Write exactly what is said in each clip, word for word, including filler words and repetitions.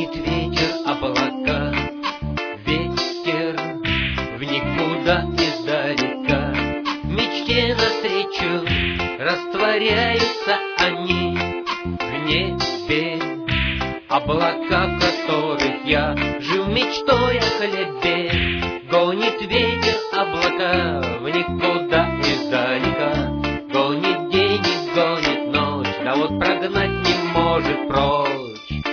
Гонит ветер облака, ветер в никуда издалека. В мечте навстречу растворяются они в небе. Облака, в которых я жил мечтой о хлебе. Гонит ветер облака в никуда издалека. Гонит день и гонит ночь, да вот прогнать не может прочь.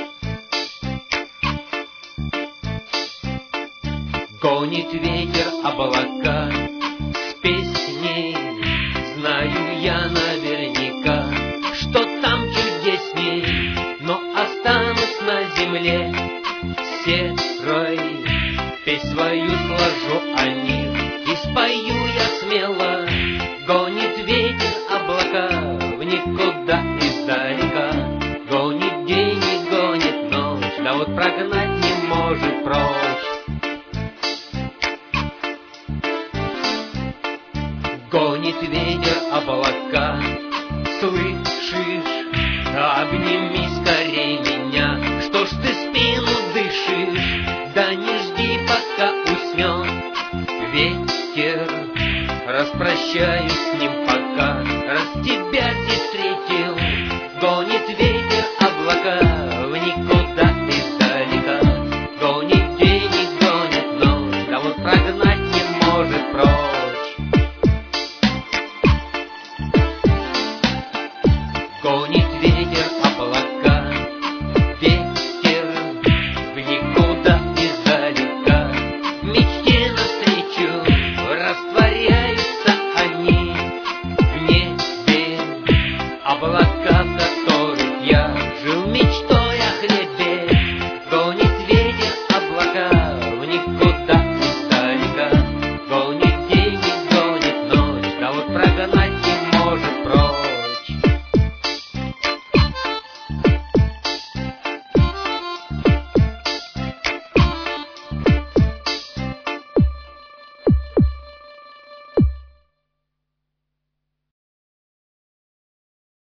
Гонит ветер облака с песней, знаю я наверняка, что там чудесней, но останусь на земле серой. Песнь свою сложу о них и спою я смело. Гонит ветер облака в никуда издалека. Гонит день и гонит ночь, да вот прогнать не может прочь. Гонит ветер облака, слышишь? Обними скорей меня, что ж ты спину дышишь? Да не жди, пока уснет ветер, распрощаюсь с ним пока, раз тебя